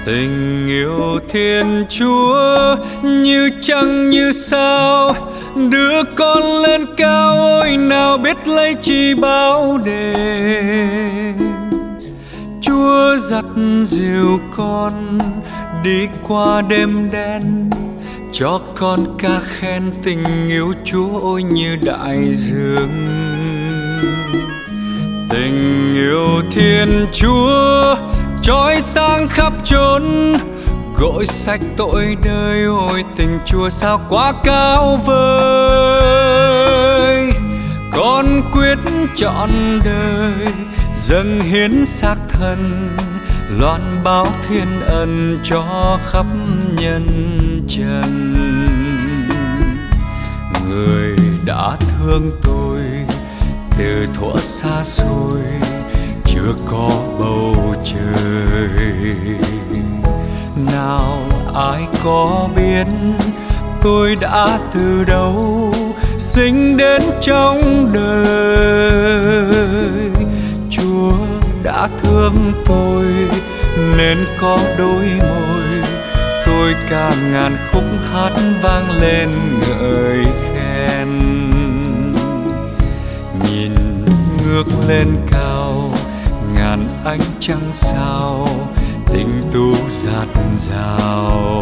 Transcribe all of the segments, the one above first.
Tình yêu Thiên Chúa như trăng như sao, đưa con lên cao ôi nào biết lấy chi báo đề. Chúa dắt dìu con đi qua đêm đen, cho con ca khen tình yêu Chúa ôi như đại dương. Tình yêu Thiên Chúa trói sáng khắp chốn, gội sạch tội đời ôi tình Chúa sao quá cao vời. Con quyết chọn đời dâng hiến xác thân, loan báo thiên ân cho khắp nhân trần. Người đã thương tôi từ thuở xa xôi, chưa có bầu trời. Nào ai có biết tôi đã từ đâu sinh đến trong đời. Chúa đã thương tôi nên có đôi môi, tôi ca ngàn khúc hát vang lên ngợi khen. Nhìn ngước lên cao ngàn ánh trăng sao, tình tu dạt dào.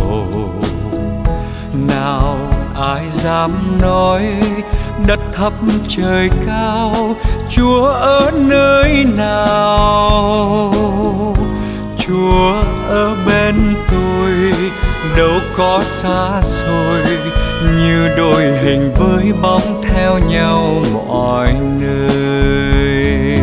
Nào ai dám nói đất thấp trời cao, Chúa ở nơi nào? Chúa ở bên tôi đâu có xa xôi, như đôi hình với bóng theo nhau mọi nơi.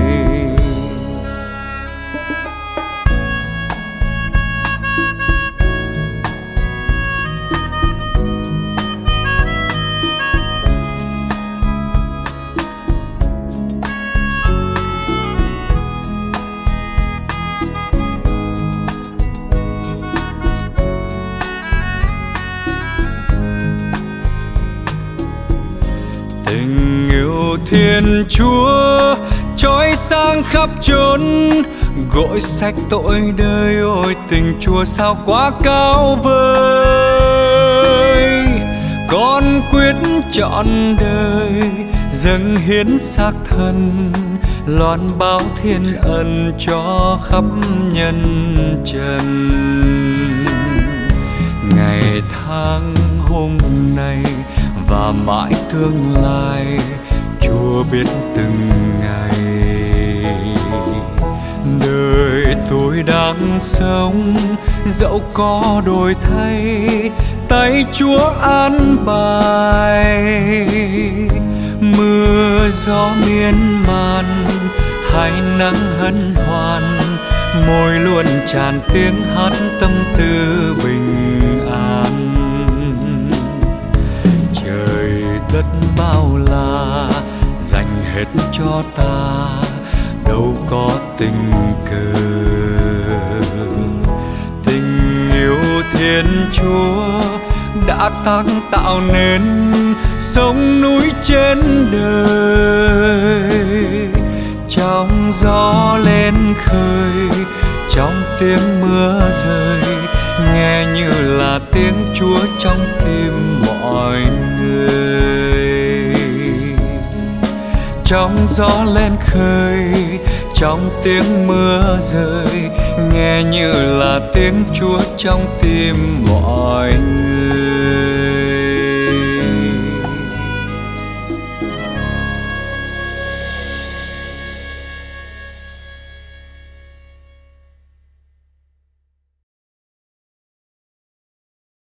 Tình yêu Thiên Chúa trói sáng khắp chốn, gội sạch tội đời ôi tình Chúa sao quá cao vời. Con quyết chọn đời dâng hiến xác thân, loan báo thiên ân cho khắp nhân trần. Ngày tháng hôm nay và mãi tương lai, Chúa biết từng ngày. Đời tôi đang sống dẫu có đổi thay, tay Chúa an bài. Mưa gió miên man hay nắng hân hoan, môi luôn tràn tiếng hát tâm tư bình an. Đất bao la dành hết cho ta, đâu có tình cờ. Tình yêu Thiên Chúa đã tăng tạo nên sông núi trên đời. Trong gió lên khơi, trong tiếng mưa rơi, nghe như là tiếng Chúa trong tim mọi người. Trong gió lên khơi, trong tiếng mưa rơi, nghe như là tiếng Chúa trong tim mọi người.